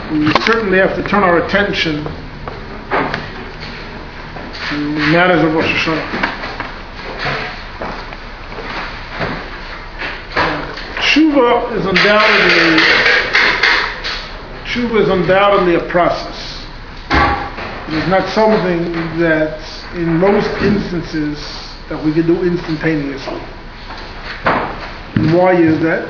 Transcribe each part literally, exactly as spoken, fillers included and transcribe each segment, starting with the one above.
we certainly have to turn our attention to matters of Rosh Hashanah. Tshuva is undoubtedly Tshuva is undoubtedly a process. It is not something that, in most instances, that we can do instantaneously. And why is that?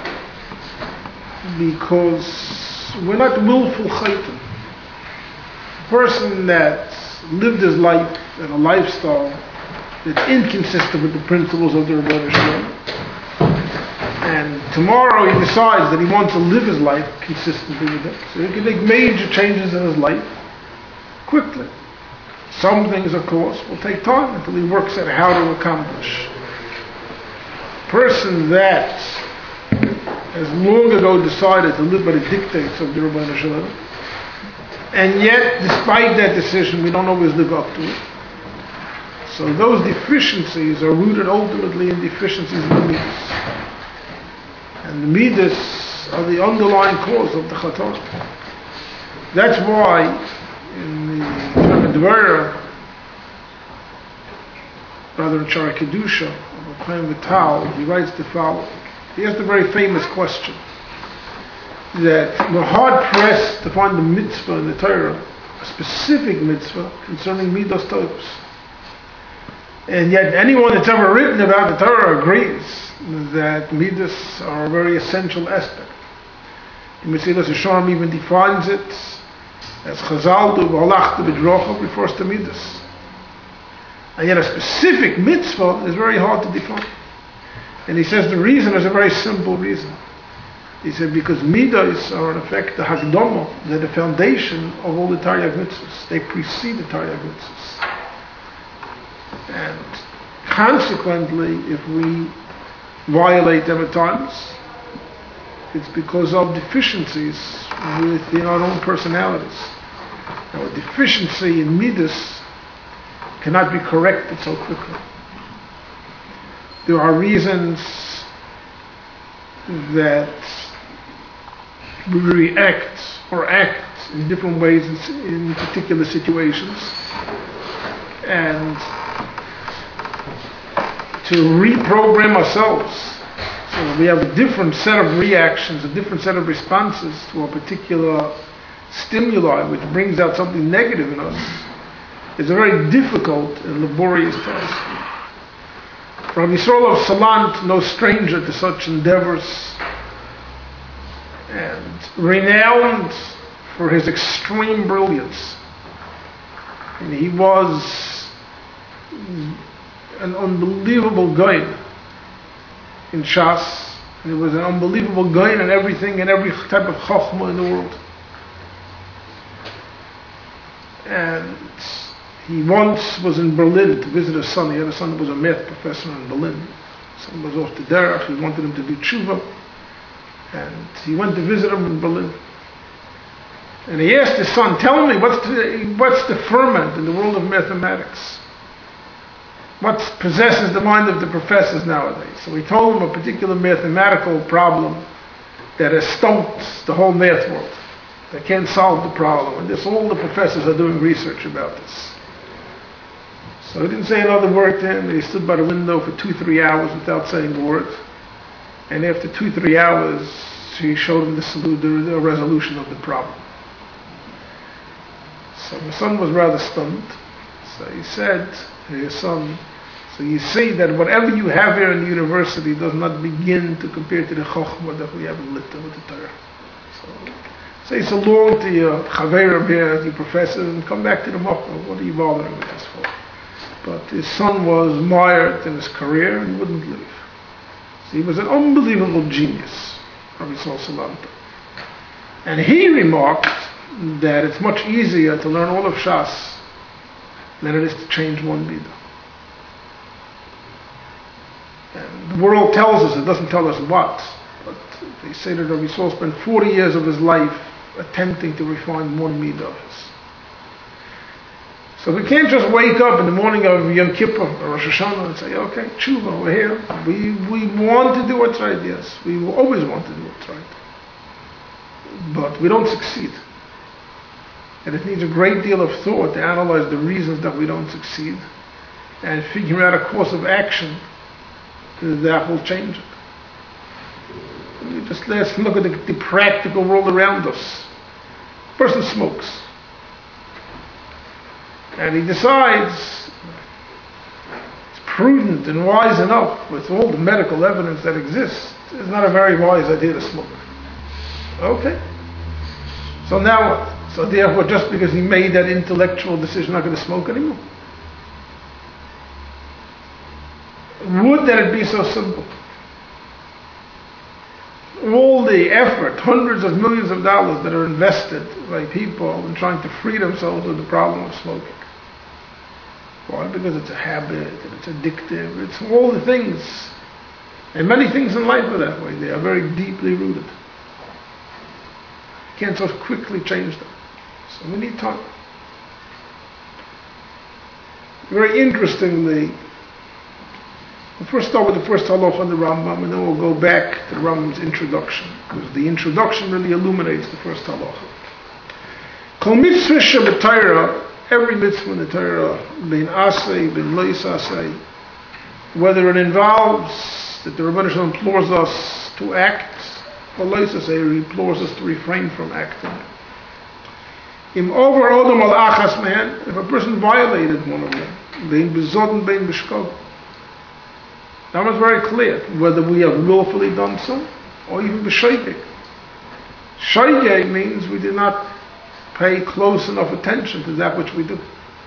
Because we're not willful chaitim. A person that lived his life in a lifestyle that's inconsistent with the principles of the Rebbeinu Shalom, and tomorrow he decides that he wants to live his life consistently with it, so he can make major changes in his life quickly. Some things, of course, will take time until he works out how to accomplish. A person that has long ago decided to live by the dictates of the Rebbeinu Shalom, and yet, despite that decision, we don't always live up to it. So those deficiencies are rooted ultimately in deficiencies in the midas. And the midas are the underlying cause of the chatan. That's why in the Dvara, rather in Shara Kedusha, of Chaim Vital, he writes the following. He has the very famous question that we're hard pressed to find a mitzvah in the Torah, a specific mitzvah concerning midas tovos. And yet anyone that's ever written about the Torah agrees that midas are a very essential aspect. The Mesilas Yesharim even defines it as Chazal do v'halachta b'drocha refers to midas. And yet a specific mitzvah is very hard to define. And he says the reason is a very simple reason. He said because midas are in effect the hakdama, they're the foundation of all the Taryag mitzvahs. They precede the Taryag mitzvahs. And consequently, if we violate them at times, it's because of deficiencies within our own personalities. Now, a deficiency in midas cannot be corrected so quickly. There are reasons that we react or act in different ways in, in particular situations, and to reprogram ourselves so that we have a different set of reactions, a different set of responses to a particular stimuli which brings out something negative in us is a very difficult and laborious task. Rabbi Yisrael of Salant, no stranger to such endeavors, and renowned for his extreme brilliance. And he was an unbelievable guy in Shas, and he was an unbelievable guy in everything and every type of chokhmah in the world. And he once was in Berlin to visit his son. He had a son who was a math professor in Berlin. His son was off the derech. He wanted him to do tshuva, and he went to visit him in Berlin. And he asked his son, "Tell me, what's the, what's the ferment in the world of mathematics? What possesses the mind of the professors nowadays?" So he told him a particular mathematical problem that has stumped the whole math world. They can't solve the problem, and this, all the professors are doing research about this. So he didn't say another word to him. He stood by the window for two, three hours without saying a word. And after two, three hours, he showed him the, solution, the resolution of the problem. So the son was rather stunned. So he said to his son, "So you see that whatever you have here in the university does not begin to compare to the chokhmah that we have in Litta with the Torah. So say so long to your chaverim here, your professors, and come back to the mochel. What are you bothering with this for?" But his son was mired in his career and wouldn't leave. So he was an unbelievable genius, Rabbi Yisrael Salanter. And he remarked that it's much easier to learn all of Shas than it is to change one midah. And the world tells us, it doesn't tell us what, but they say that Rabbi Yisrael spent forty years of his life attempting to refine one midah of his. So we can't just wake up in the morning of Yom Kippur or Rosh Hashanah and say, "Okay, tshuva, we're here. We we want to do what's right." Yes, we will always want to do what's right. but we don't succeed. And it needs a great deal of thought to analyze the reasons that we don't succeed and figure out a course of action that will change it. Just let's look at the, the practical world around us. A person smokes. And he decides it's prudent and wise enough with all the medical evidence that exists. It's not a very wise idea to smoke. Okay. So now what? So therefore, just because he made that intellectual decision, not going to smoke anymore? Would that it be so simple? All the effort, hundreds of millions of dollars that are invested by people in trying to free themselves of the problem of smoking. Why? Because it's a habit, and it's addictive, it's all the things. And many things in life are that way. They are very deeply rooted. You can't so quickly change them. So we need time. Very interestingly, we'll first start with the first halach on the Rambam, and then we'll go back to the Rambam's introduction, because the introduction really illuminates the first halacha. Kol mitzvah sheb'Torah, every mitzvah in the Torah, bein asay, bein lo asay, whether it involves that the Rebbeinu Shalom implores us to act, or lo asay, or implores us to refrain from acting. Im over odom al achas man, if a person violated one of them, bein bezodden, bein b'shkov. That was very clear, whether we have lawfully done so, or even b'shoigeg. Shoigeg means we did not pay close enough attention to that which we do.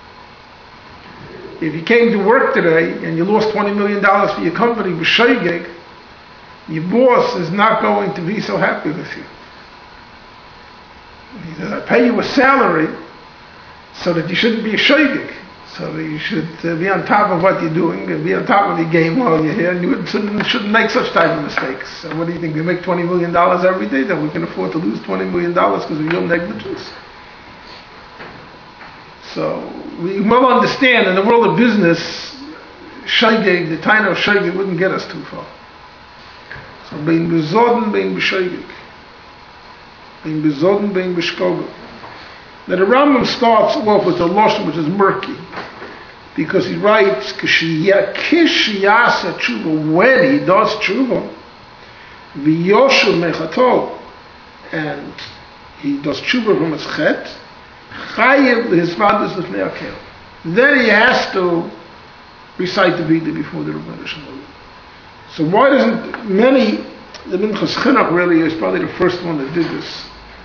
If you came to work today and you lost twenty million dollars for your company b'shoigeg, your boss is not going to be so happy with you. He says, I pay you a salary so that you shouldn't be a shoigeg. So that you should uh, be on top of what you're doing and be on top of your game while you're here, and you shouldn't, shouldn't make such type of mistakes. So what do you think? We make twenty million dollars every day, then we can afford to lose twenty million dollars because of your negligence? So we well understand in the world of business, shoigeg, the time of shoigeg wouldn't get us too far. So being bezoden, being b'shoigeg. Being bezoden, being b'shkogel. Now the Rambam starts off with a lashon which is murky, because he writes, "Kish yasa tshuva," when he does tshuva, v'yoshu mechato, and he does tshuva from his chet, chayev his father's lifnei akel. Then he has to recite the Vida before the Rebbeinu Shalom. So why doesn't many, the Minchas Chinuch really is probably the first one that did this.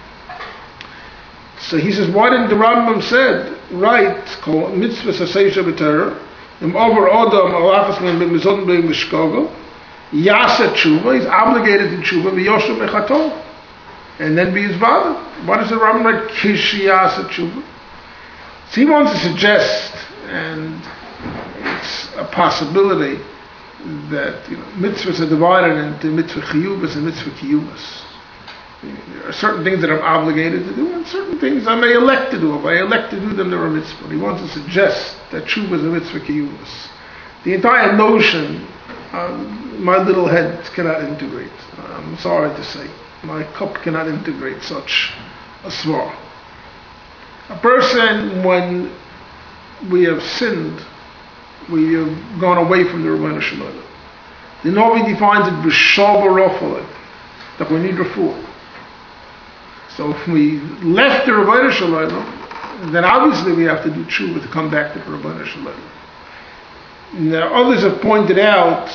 So he says, why didn't the Rambam said, right, called mitzvah sasei b'Torah, im over odom alachas leim b'mizodin b'im b'shkogo, yasa tshuva, he's obligated to tshuva, v'yoshu mechato, and then be his father. Why does the Rambam write kish yasa tshuva? So he wants to suggest, and it's a possibility, that you know, mitzvahs are divided into mitzvah chiyuvas and mitzvah kiyuvas. There are certain things that I'm obligated to do, and certain things I may elect to do. If I elect to do them, they're a mitzvah. He wants to suggest that tshuva is a mitzvah kiyuvas. The entire notion, um, my little head cannot integrate. I'm sorry to say. My cup cannot integrate such a svar. A person, when we have sinned, we have gone away from the Rebbeinu Shalom. The Novi defines it b'shal b'rofalek, that we need refuah. So if we left the Rebbeinu Shalom, then obviously we have to do tshuva to come back to the Rebbeinu Shalom. Now others have pointed out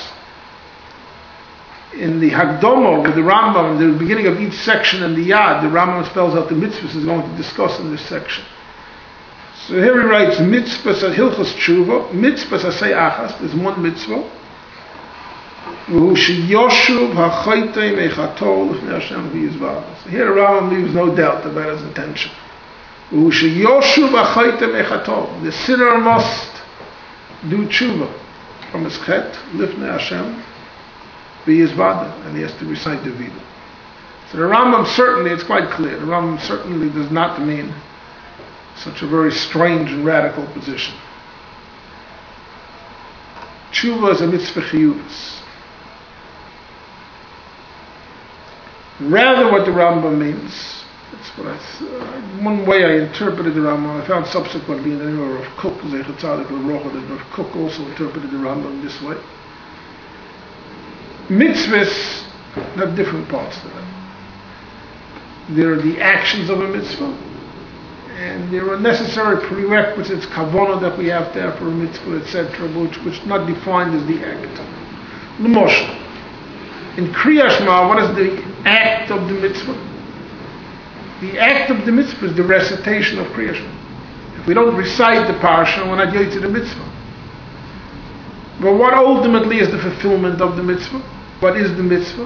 in the Hagdomo with the Rambam, in the beginning of each section in the Yad, the Rambam spells out the mitzvahs he's going to discuss in this section. So here he writes, mitzvah sa hilchos tshuva, mitzvah sa say achas, there's one mitzvah, v'hu sheyoshuv ha'chaytei mechato l'fnei Hashem v'yizvah. So here the Rambam leaves no doubt about his intention. V'hu sheyoshuv ha'chaytei mechato, the sinner must do tshuva from his chet, l'fnei Hashem v'yizvah, and he has to recite the Vida. So the Rambam certainly, it's quite clear, the Rambam certainly does not mean such a very strange and radical position. Tshuva is a mitzvah chiyuvas. Rather, what the Rambam means, that's what I, uh, one way I interpreted the Rambam, I found subsequently in the name of Rav Kook, Zeichat Tzadik L'Rocha, that Rav Kook also interpreted the Rambam this way. Mitzvahs have different parts to them. There are the actions of a mitzvah, and there are necessary prerequisites, kavanah, that we have to have for a mitzvah, et cetera, which which not defined as the act. L'moshel. In Kriya Shema, what is the act of the mitzvah? The act of the mitzvah is the recitation of Kriya Shema. If we don't recite the parsha, we're not yet to the mitzvah. But what ultimately is the fulfillment of the mitzvah? What is the mitzvah?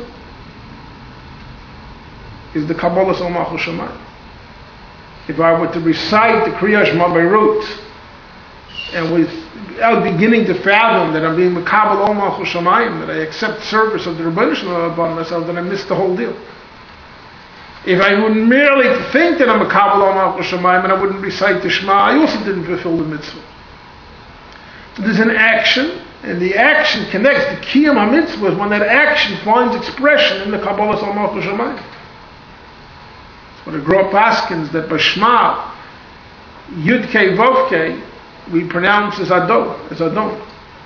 Is the Kabbalah Salmachul Shemayim. If I were to recite the Kriya Shema by rote, and without beginning to fathom that I'm being Mekabel Ol Malchus Shamayim, that I accept service of the Rebbeinu Shalom upon myself, then I missed the whole deal. If I would merely think that I'm Mekabel Ol Malchus Shamayim and I wouldn't recite the Shema, I also didn't fulfill the mitzvah. So there's an action, and the action connects the Kiyam HaMitzvah when that action finds expression in the Kabbalah Ol Malchus Shamayim. That's what the Gra Paskins, that by Shema, Yud Kei Vav Kei, we pronounce as Adon, as Adon.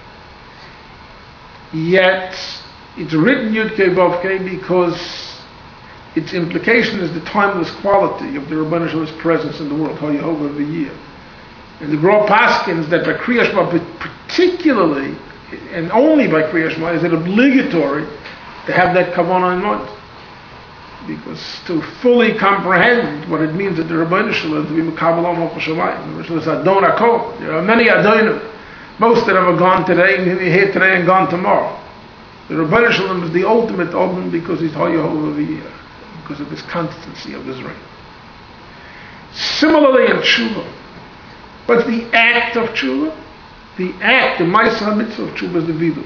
Yet, it's written Yud Kei Vav Kei because its implication is the timeless quality of the Rebbeinu Shalom's presence in the world, HaYehovah V'yiyah. And the Gra Paskins that by Kriya Shema, particularly, and only by Kriya Shema, is it obligatory to have that kavanah in mind. Because to fully comprehend what it means that the Rebbeinu Shalom to be Mekabel Ol Malchus Shamayim, which was Adon HaKol. There are many Adonim. Most of them are gone today, and here today and gone tomorrow. The Rebbeinu Shalom is the ultimate Adon because he's HaYehovah V'yiyah, because of his constancy of his reign. Similarly in Tshuva, what's the act of Tshuva? The act, the Ma'aseh HaMitzvah of Tshuva is the Vidui.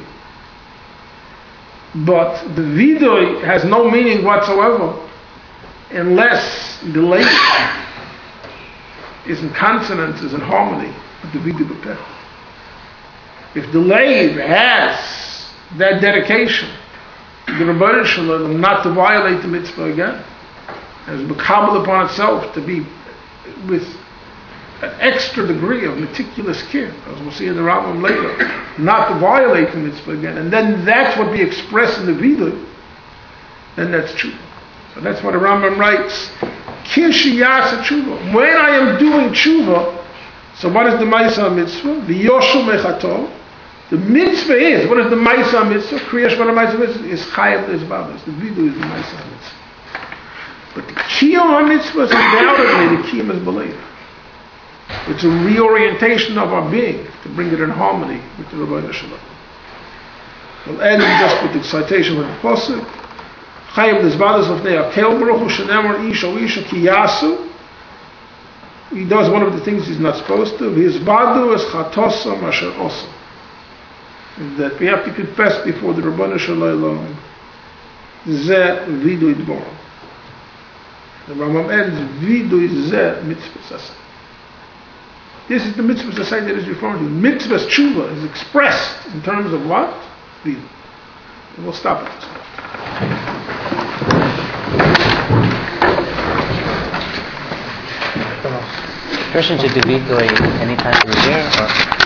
But the vidui has no meaning whatsoever unless the leiv is in consonance, is in harmony with the vidui b'peh. If the leiv has that dedication to the Rebbeinu Shalom not to violate the mitzvah again, has become upon itself to be with an extra degree of meticulous care, as we'll see in the Rambam later, not to violate the mitzvah again, and then that's what we express in the vidui, then that's tshuva. So that's what the Rambam writes, Kinshi Yasa Tshuva. When I am doing tshuva, so what is the Ma'aseh mitzvah? The Yoshu Mechato. The mitzvah is, what is the Ma'aseh mitzvah? Kriya Shema Ma'aseh mitzvah is Chayav Lezvavos. The vidui is the Ma'aseh mitzvah. But the Kiyam HaMitzvah is undoubtedly the Kiyam is belief. It's a reorientation of our being to bring it in harmony with the Rebbeinu Shalom. We'll end just with the citation of the Pasuk. Chayav Lezvavos of Nei Akel Baruch Hu Shenemar Ish O Isha Ki Yasu. He does one of the things he's not supposed to. V'yizbadu es chatosa masher osa. That we have to confess before the Rebbeinu Shalom. Zeh vidui dvar. The Rambam ends vidui zeh mitzvah saseh. This is the mitzvah saseh that is referring to. Mitzvah tshuva is expressed in terms of what? Vidui. And we'll stop at this point. Person should do vidui any time of the year, or